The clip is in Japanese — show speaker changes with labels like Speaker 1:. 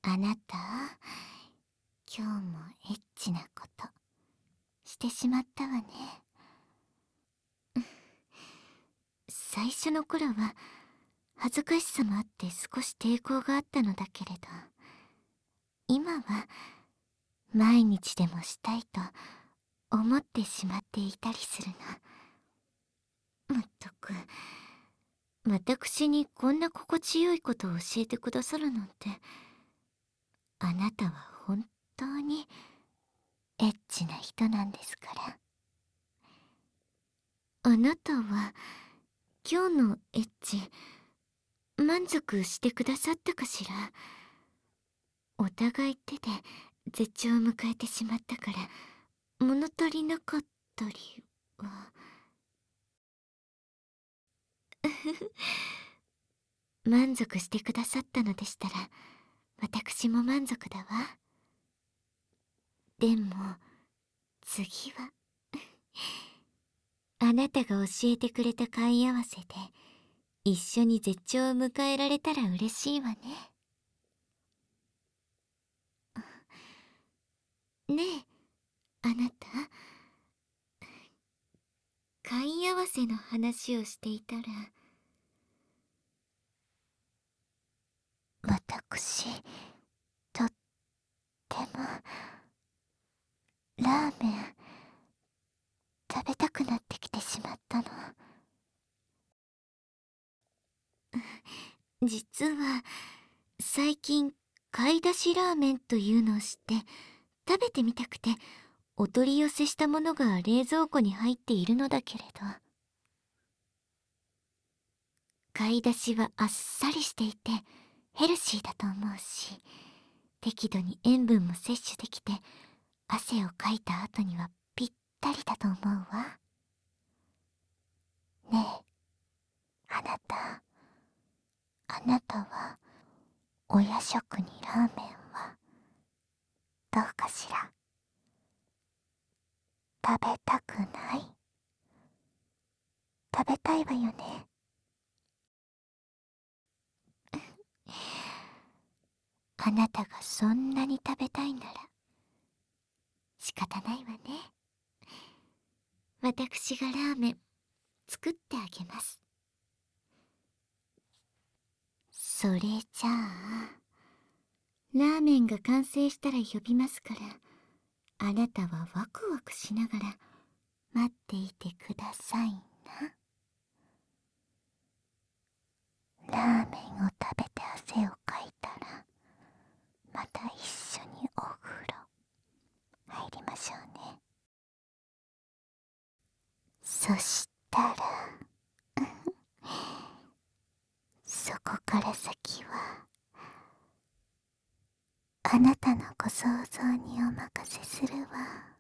Speaker 1: あなた、今日もエッチなことしてしまったわね。最初の頃は恥ずかしさもあって少し抵抗があったのだけれど、今は毎日でもしたいと思ってしまっていたりするの。まったく、私にこんな心地よいことを教えてくださるなんて、あなたは本当にエッチな人なんですから。あなたは今日のエッチ満足してくださったかしら。お互い手で絶頂を迎えてしまったから物足りなかったりは満足してくださったのでしたら私も満足だわ。でも次はあなたが教えてくれた貝合わせで一緒に絶頂を迎えられたら嬉しいわね。ねえ、あなた、貝合わせの話をしていたら、私、とっても、ラーメン、食べたくなってきてしまったの。実は、最近、買い出しラーメンというのを知って、食べてみたくて、お取り寄せしたものが冷蔵庫に入っているのだけれど、買い出しはあっさりしていて、ヘルシーだと思うし、適度に塩分も摂取できて、汗をかいた後にはぴったりだと思うわ。ねえ、あなた、あなたは、お夜食にラーメンは、どうかしら。食べたくない？食べたいわよね。あなたがそんなに食べたいなら、仕方ないわね。私がラーメン、作ってあげます。それじゃあ、ラーメンが完成したら呼びますから、あなたはワクワクしながら待っていてくださいな。ラーメンを食べて汗をかいたら、また一緒にお風呂入りましょうね。そしたらそこから先はあなたのご想像にお任せするわ。